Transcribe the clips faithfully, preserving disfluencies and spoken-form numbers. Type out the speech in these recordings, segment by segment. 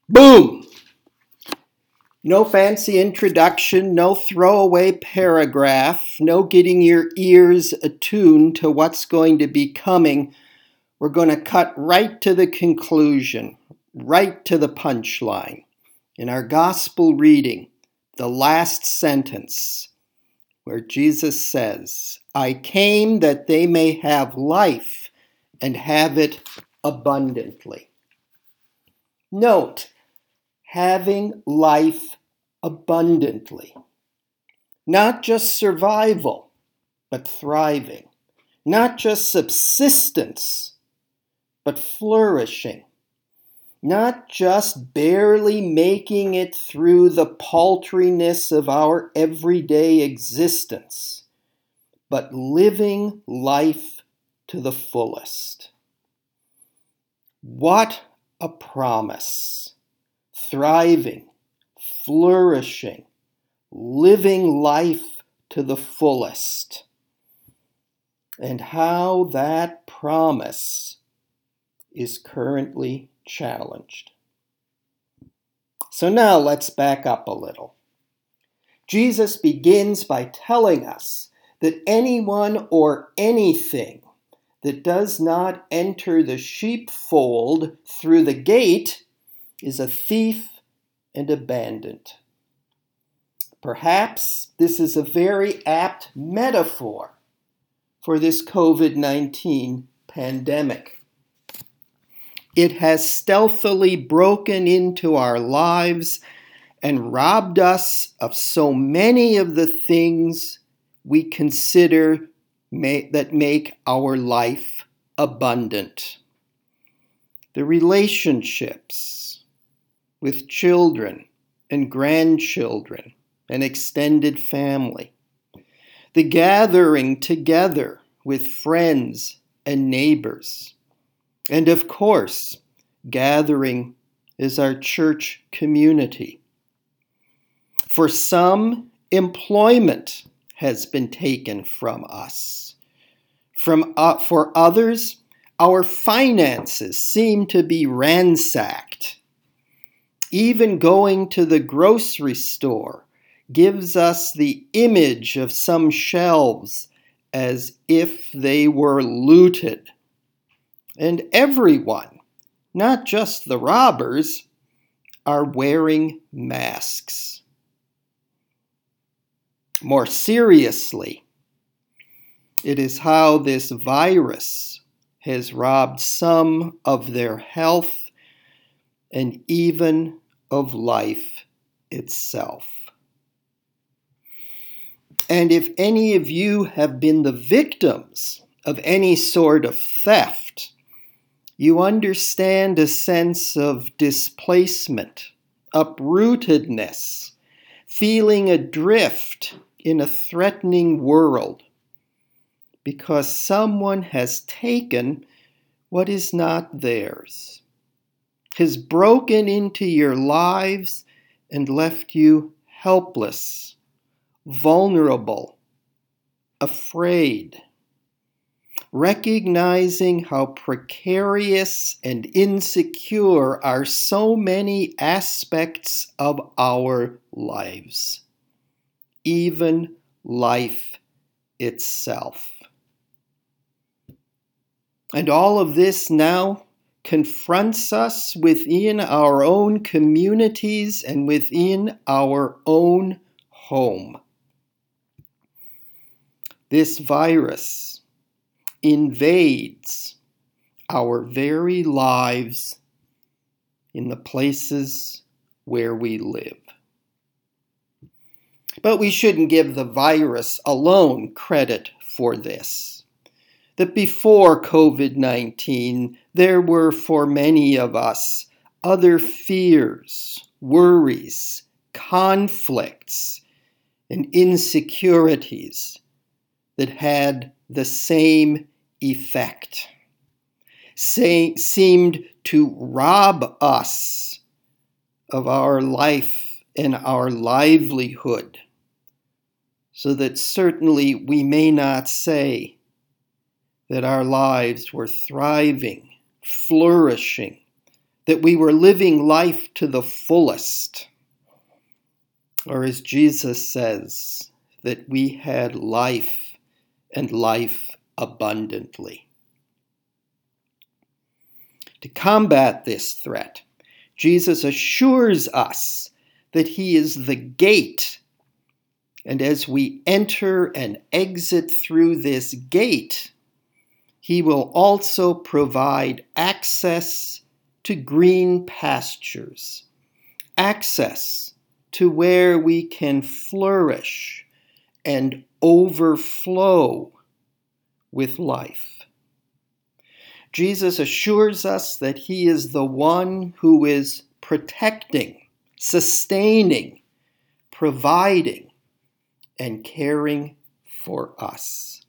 Boom! No fancy introduction, no throwaway paragraph, no getting your ears attuned to what's going to be coming. We're going to cut right to the conclusion, right to the punchline. In our gospel reading, the last sentence, where Jesus says, I came that they may have life and have it abundantly. Note, having life abundantly. Not just survival, but thriving. Not just subsistence, but flourishing. Not just barely making it through the paltriness of our everyday existence, but living life to the fullest. What a promise! Thriving, flourishing, living life to the fullest. And how that promise is currently challenged. So now let's back up a little. Jesus begins by telling us that anyone or anything that does not enter the sheepfold through the gate is a thief and a bandit. Perhaps this is a very apt metaphor for this covid nineteen pandemic. It has stealthily broken into our lives and robbed us of so many of the things we consider may, that make our life abundant. The relationships with children and grandchildren and extended family. The gathering together with friends and neighbors. And of course, gathering is our church community. For some, employment has been taken from us. From, uh, for others, our finances seem to be ransacked. Even going to the grocery store gives us the image of some shelves as if they were looted. And everyone, not just the robbers, are wearing masks. More seriously, it is how this virus has robbed some of their health and even of life itself. And if any of you have been the victims of any sort of theft, you understand a sense of displacement, uprootedness, feeling adrift in a threatening world, because someone has taken what is not theirs, has broken into your lives and left you helpless, vulnerable, afraid, recognizing how precarious and insecure are so many aspects of our lives, even life itself. And all of this now confronts us within our own communities and within our own home. This virus invades our very lives in the places where we live. But we shouldn't give the virus alone credit for this. That before covid nineteen, there were for many of us other fears, worries, conflicts, and insecurities that had the same effect, say, seemed to rob us of our life and our livelihood, so that certainly we may not say that our lives were thriving, flourishing, that we were living life to the fullest. Or as Jesus says, that we had life and life abundantly. To combat this threat, Jesus assures us that he is the gate. And as we enter and exit through this gate, he will also provide access to green pastures, access to where we can flourish and overflow with life. Jesus assures us that he is the one who is protecting, sustaining, providing, and caring for us.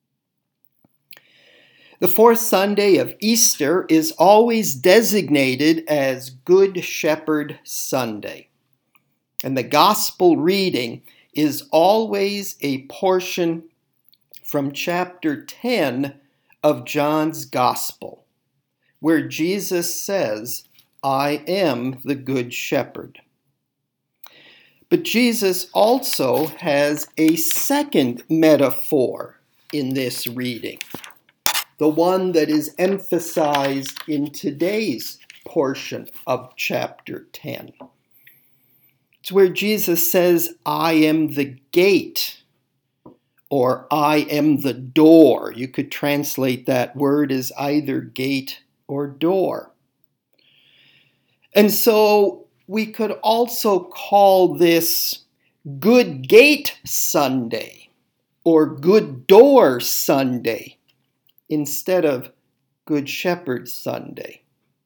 The fourth Sunday of Easter is always designated as Good Shepherd Sunday, and the gospel reading is always a portion from chapter ten of John's Gospel, where Jesus says, "I am the Good Shepherd." But Jesus also has a second metaphor in this reading, the one that is emphasized in today's portion of chapter ten. It's where Jesus says, "I am the gate," or "I am the door." You could translate that word as either gate or door. And so we could also call this Good Gate Sunday or Good Door Sunday instead of Good Shepherd Sunday.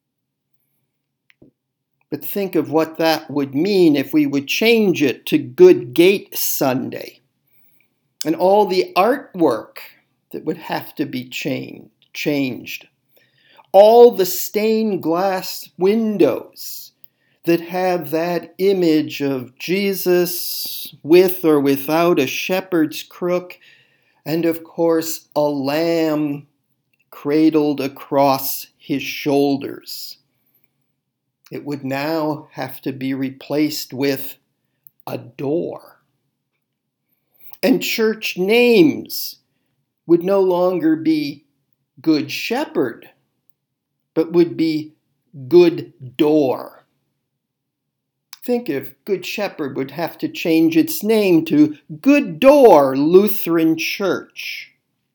But think of what that would mean if we would change it to Good Gate Sunday, and all the artwork that would have to be changed, all the stained glass windows that have that image of Jesus with or without a shepherd's crook, and of course a lamb cradled across his shoulders. It would now have to be replaced with a door. And church names would no longer be Good Shepherd, but would be Good Door. Think if Good Shepherd would have to change its name to Good Door Lutheran Church.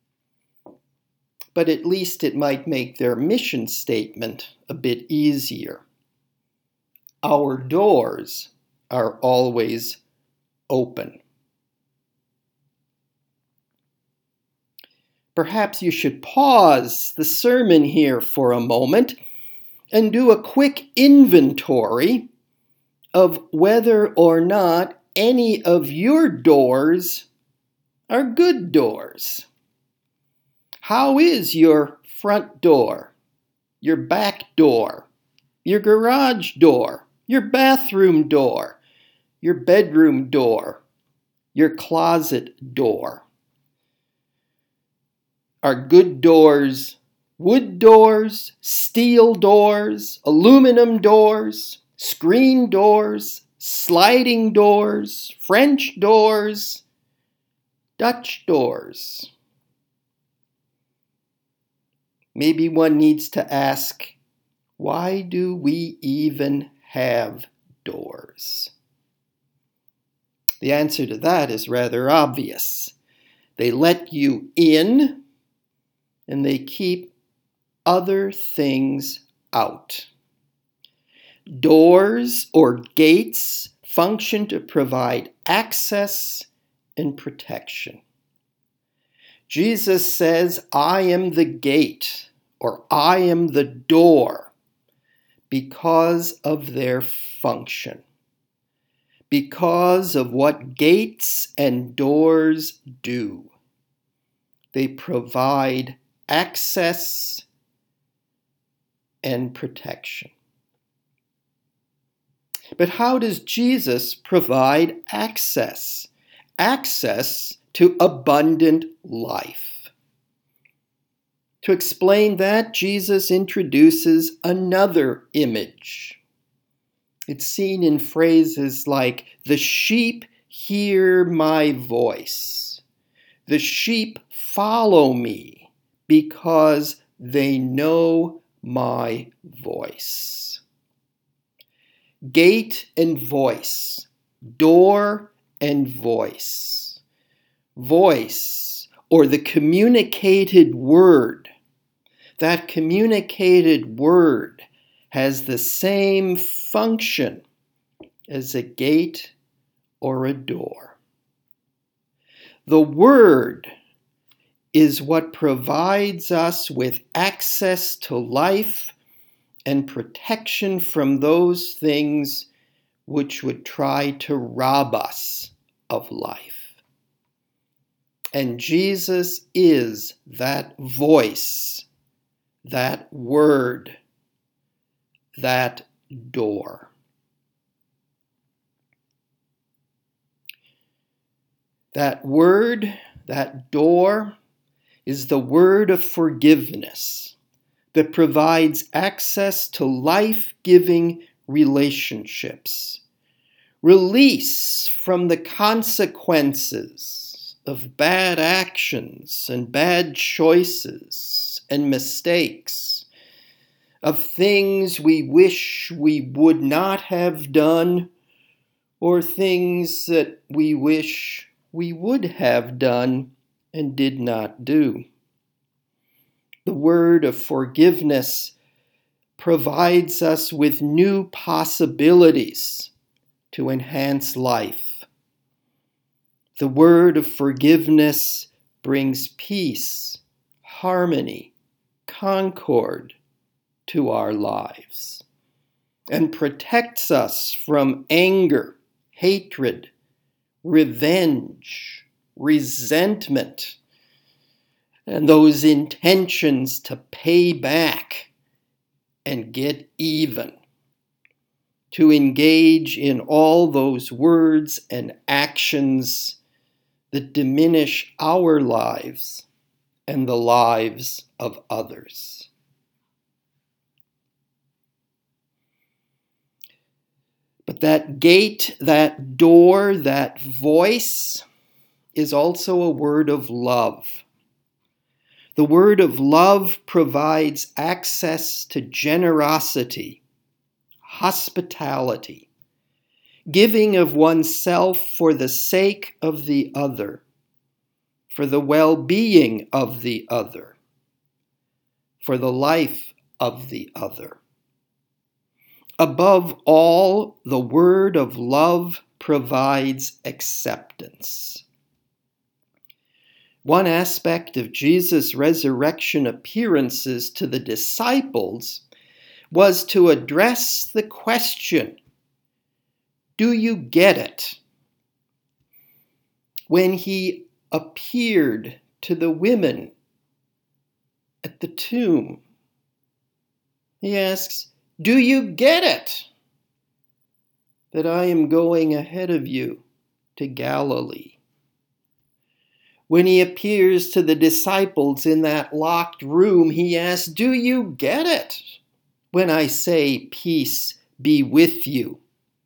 But at least it might make their mission statement a bit easier. Our doors are always open. Perhaps you should pause the sermon here for a moment and do a quick inventory of whether or not any of your doors are good doors. How is your front door, your back door, your garage door, your bathroom door, your bedroom door, your closet door? Are good doors wood doors, steel doors, aluminum doors, screen doors, sliding doors, French doors, Dutch doors? Maybe one needs to ask, why do we even have doors? The answer to that is rather obvious. They let you in, and they keep other things out. Doors or gates function to provide access and protection. Jesus says, "I am the gate," or "I am the door," because of their function, because of what gates and doors do. They provide access and protection. But how does Jesus provide access? Access to abundant life. To explain that, Jesus introduces another image. It's seen in phrases like, "The sheep hear my voice. The sheep follow me because they know my voice." Gate and voice, door and voice. Voice, or the communicated word. That communicated word has the same function as a gate or a door. The word is what provides us with access to life and protection from those things which would try to rob us of life. And Jesus is that voice, that word, that door. That word, that door, is the word of forgiveness that provides access to life-giving relationships, release from the consequences of bad actions and bad choices and mistakes, of things we wish we would not have done, or things that we wish we would have done and did not do. The word of forgiveness provides us with new possibilities to enhance life. The word of forgiveness brings peace, harmony, concord to our lives, and protects us from anger, hatred, revenge, resentment, and those intentions to pay back and get even, to engage in all those words and actions that diminish our lives and the lives of others. But that gate, that door, that voice is also a word of love. The word of love provides access to generosity, hospitality, giving of oneself for the sake of the other, for the well-being of the other, for the life of the other. Above all, the word of love provides acceptance. One aspect of Jesus' resurrection appearances to the disciples was to address the question, do you get it? When he appeared to the women at the tomb, he asks, do you get it that I am going ahead of you to Galilee? When he appears to the disciples in that locked room, he asks, do you get it when I say, peace be with you?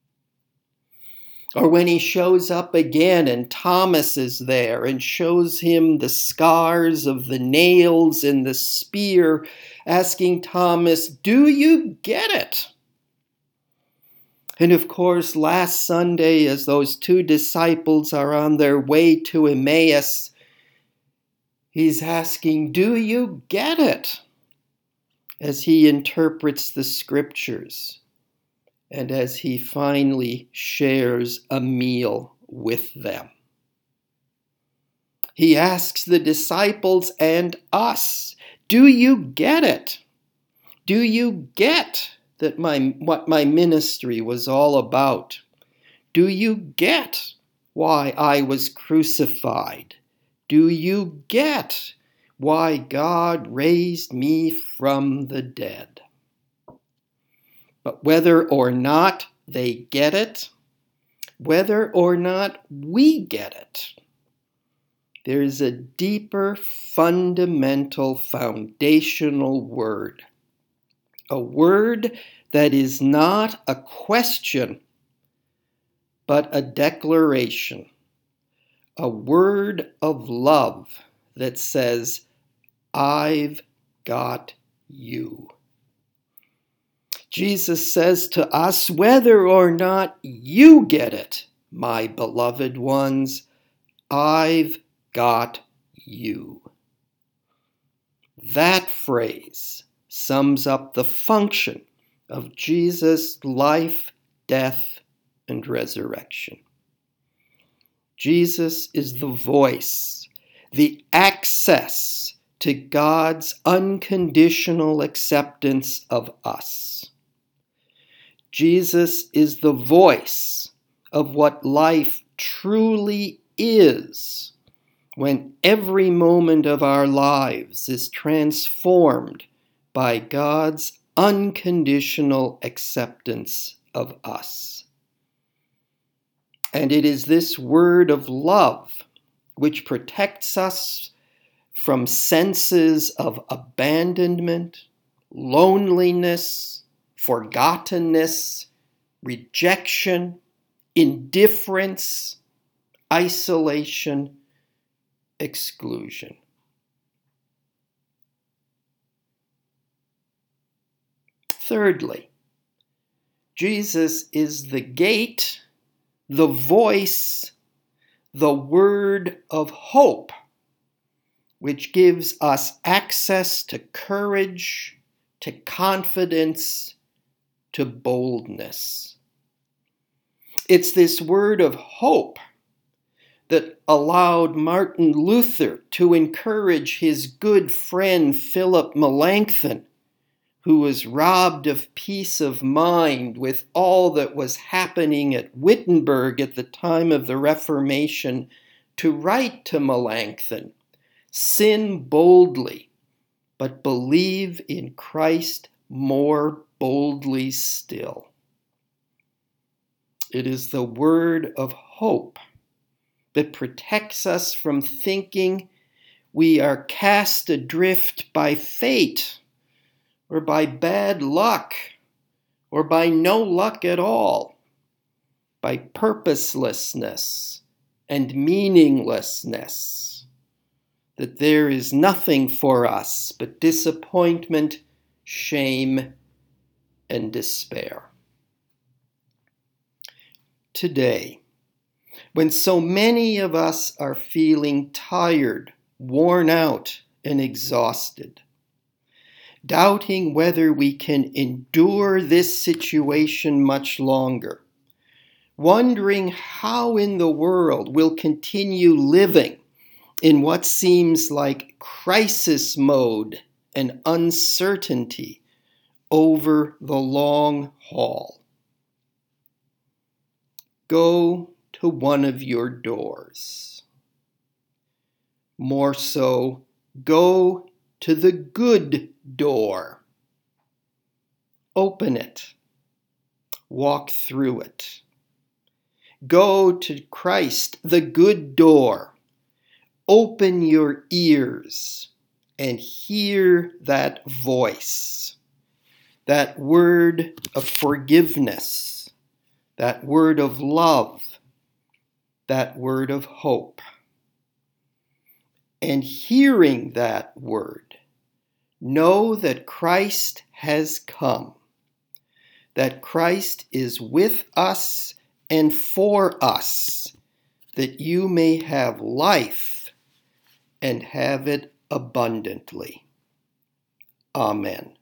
Or when he shows up again and Thomas is there and shows him the scars of the nails and the spear, asking Thomas, do you get it? And of course, last Sunday, as those two disciples are on their way to Emmaus, he's asking, do you get it? As he interprets the scriptures and as he finally shares a meal with them. He asks the disciples and us, do you get it? Do you get that my what my ministry was all about? Do you get why I was crucified? Do you get why God raised me from the dead? But whether or not they get it, whether or not we get it, there is a deeper, fundamental, foundational word. A word that is not a question, but a declaration. A word of love that says, I've got you. Jesus says to us, whether or not you get it, my beloved ones, I've got you. That phrase sums up the function of Jesus' life, death, and resurrection. Jesus is the voice, the access to God's unconditional acceptance of us. Jesus is the voice of what life truly is when every moment of our lives is transformed by God's unconditional acceptance of us. And it is this word of love which protects us from senses of abandonment, loneliness, forgottenness, rejection, indifference, isolation, exclusion. Thirdly, Jesus is the gate, the voice, the word of hope, which gives us access to courage, to confidence, to boldness. It's this word of hope that allowed Martin Luther to encourage his good friend Philip Melanchthon, who was robbed of peace of mind with all that was happening at Wittenberg at the time of the Reformation, to write to Melanchthon, sin boldly, but believe in Christ more boldly still. It is the word of hope that protects us from thinking we are cast adrift by fate, or by bad luck, or by no luck at all, by purposelessness and meaninglessness, that there is nothing for us but disappointment, shame, and despair. Today, when so many of us are feeling tired, worn out, and exhausted, doubting whether we can endure this situation much longer, wondering how in the world we'll continue living in what seems like crisis mode and uncertainty over the long haul. Go to one of your doors. More so, go to the good door. Open it. Walk through it. Go to Christ, the good door. Open your ears and hear that voice, that word of forgiveness, that word of love, that word of hope. And hearing that word, know that Christ has come, that Christ is with us and for us, that you may have life and have it abundantly. Amen.